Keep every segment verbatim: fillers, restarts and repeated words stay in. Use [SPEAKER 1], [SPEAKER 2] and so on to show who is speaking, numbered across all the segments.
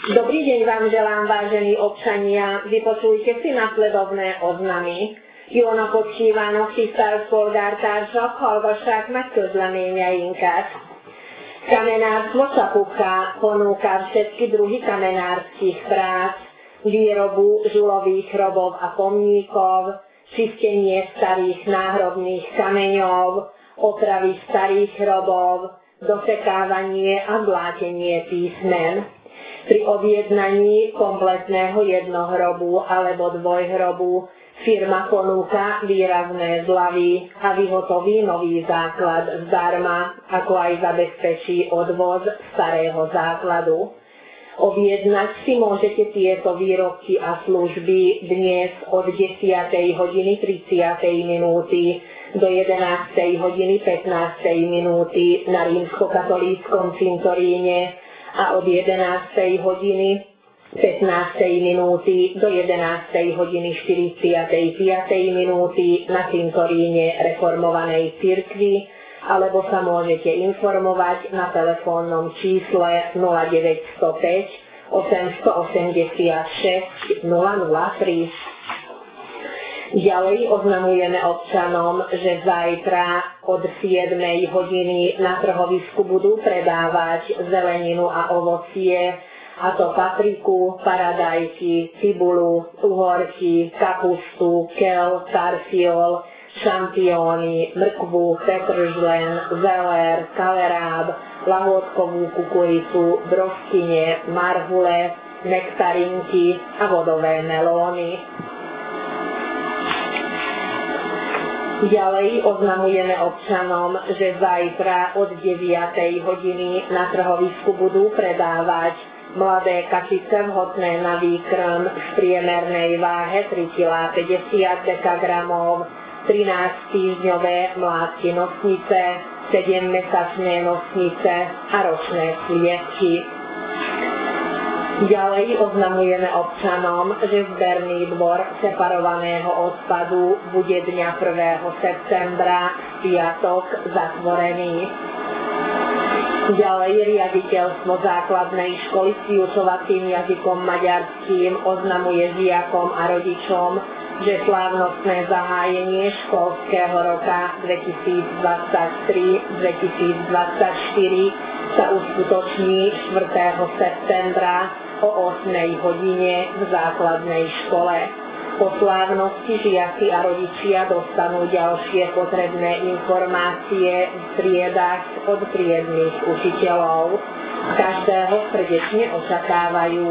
[SPEAKER 1] Dobrý deň vám želám, vážení občania. Vypočujte si nasledovné oznamy. Jó napot kívánok, tisztelt polgártársak, hallgassák meg közleményeinket. Kamenárstvo Čapukká ponúka všetky druhy kamenárskych prác, výrobu žulových hrobov a pomníkov, čistenie starých náhrobných kameňov, opravy starých hrobov, dosekávanie a zlátenie písmen. Pri objednaní kompletného jednohrobu alebo dvojhrobu firma ponúka výrazné zľavy a vyhotoví nový základ zdarma, ako aj zabezpečí odvoz starého základu. Objednať si môžete tieto výrobky a služby dnes od desiatej hodiny tridsiatej minúty do jedenástej hodiny pätnástej minúty na rímskokatolíckom cintoríne a od jedenástej hodiny pätnástej minúty do jedenástej hodiny štyridsiatej piatej minúty na cintoríne reformovanej cirkvi, alebo sa môžete informovať na telefónnom čísle nula deväť nula päť osemstoosemdesiatšesť nula nula tri. Ďalej oznamujeme občanom, že zajtra od siedmej hodiny na trhovisku budú predávať zeleninu a ovocie, a to papriku, paradajky, cibulu, uhorky, kapustu, kel, tarfiol, šampióny, mrkvu, petržlen, zeler, kaleráb, lahôdkovú kukuricu, broskyne, marhule, nektarinky a vodové melóny. Ďalej oznamujeme občanom, že zajtra od deviatej hodiny na trhovisku budú predávať mladé kačice vhodné na výkrm v priemernej váhe tri kilá päťdesiat dekagramov, trinásťtýždňové mládky nosnice, sedemmesačné nosnice a ročné sliepky. Ďalej oznamujeme občanom, že zberný dvor separovaného odpadu bude dňa prvého septembra v piatok zatvorený. Ďalej riaditeľstvo základnej školy s vyučovacím jazykom maďarským oznamuje žiakom a rodičom, že slávnostné zahájenie školského roka dvetisícdvadsaťtri dvetisícdvadsaťštyri sa uskutoční štvrtého septembra o ôsmej hodine v základnej škole. Po slávnosti žiaci a rodičia dostanú ďalšie potrebné informácie v triedách od triednych učiteľov. Každého srdečne očakávajú.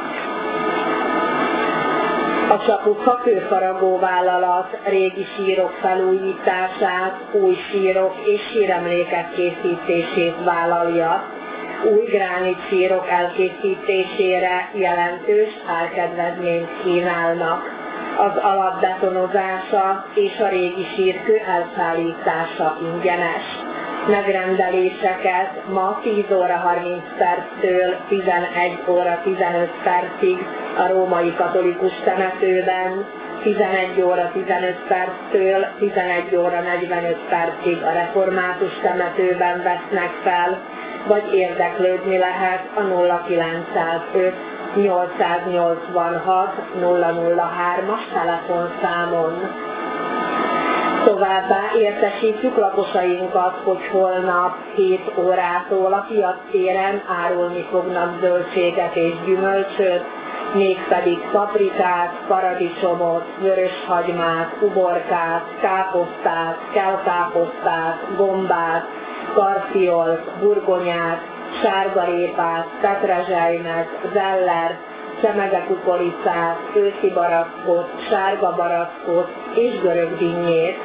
[SPEAKER 1] A Csapukka kőfaragó vállalat régi sírok felújítását, új sírok és síremlékek készítését vállalja. Új gránitsírok elkészítésére jelentős árkedvezményt kínálnak. Az alapbetonozása és a régi sírkő elszállítása ingyenes. Megrendeléseket ma tíz óra harminc perctől tizenegy óra tizenöt percig a római katolikus temetőben, tizenegy óra tizenöt perctől tizenegy óra negyvenöt percig a református temetőben vesznek fel, vagy érdeklődni lehet a nulla kilencszázöt nyolcszáznyolcvanhat nulla nulla hármas telefonszámon. Továbbá értesítjük lakosainkat, hogy holnap hét órától a piactéren árulni fognak zöldséget és gyümölcsöt, mégpedig paprikát, paradicsomot, vöröshagymát, uborkát, káposztát, kelkáposztát, gombát, karfiolt, burgonyát, sárgarépát, petrezselymet, zellert, szemege kukoricát, őszi barackot, sárga barackot és görög dinnyét.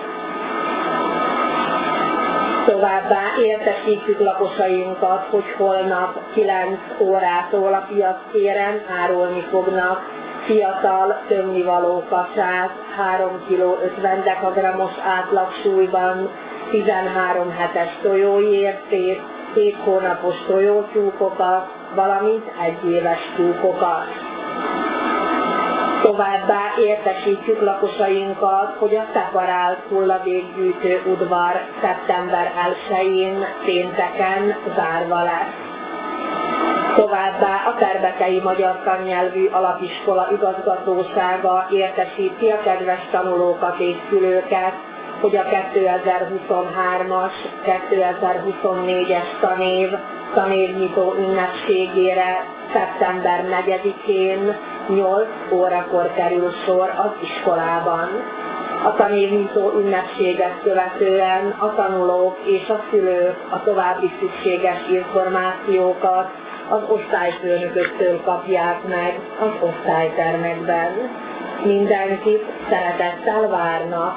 [SPEAKER 1] Továbbá értesítjük lakosainkat, hogy holnap kilenc órától a piactéren árulni fognak fiatal tömnivaló kacsát, három kiló ötven dekagramos átlagsúlyban, tizenhárom hetes tojóértét, hét hónapos tojótyúkokat, valamint egyéves tyúkokat. Továbbá értesítjük lakosainkat, hogy a szeparált hulladékgyűjtő udvar szeptember elsején pénteken zárva lesz. Továbbá a Terbetei Magyar Tannyelvű Alapiskola igazgatósága értesíti a kedves tanulókat és szülőket, hogy a kétezer-huszonhármas kétezer-huszonnégyes tanév tanévnyitó ünnepségére szeptember negyedikén nyolc órakor kerül sor az iskolában. A tanévnyitó ünnepséget követően a tanulók és a szülők a további szükséges információkat az osztályfőnököktől kapják meg az osztálytermekben. Mindenkit szeretettel várnak!